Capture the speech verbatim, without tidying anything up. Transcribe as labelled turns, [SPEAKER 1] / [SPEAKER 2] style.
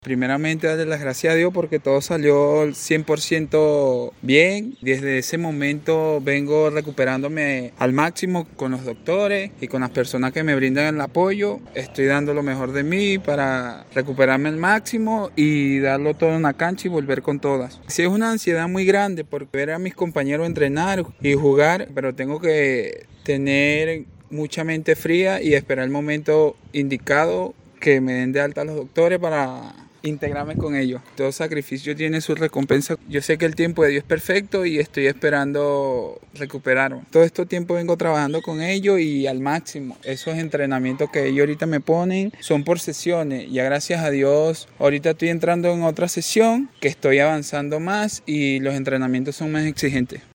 [SPEAKER 1] Primeramente, darle las gracias a Dios porque todo salió cien por ciento bien. Desde ese momento vengo recuperándome al máximo con los doctores y con las personas que me brindan el apoyo. Estoy dando lo mejor de mí para recuperarme al máximo y darlo todo en la cancha y volver con todas. Sí, es una ansiedad muy grande por ver a mis compañeros entrenar y jugar, pero tengo que tener mucha mente fría y esperar el momento indicado que me den de alta los doctores para integrarme con ellos. Todo sacrificio tiene su recompensa. Yo sé que el tiempo de Dios es perfecto y estoy esperando recuperarme. Todo este tiempo vengo trabajando con ellos y al máximo. Esos entrenamientos que ellos ahorita me ponen son por sesiones. Ya gracias a Dios, ahorita estoy entrando en otra sesión que estoy avanzando más y los entrenamientos son más exigentes.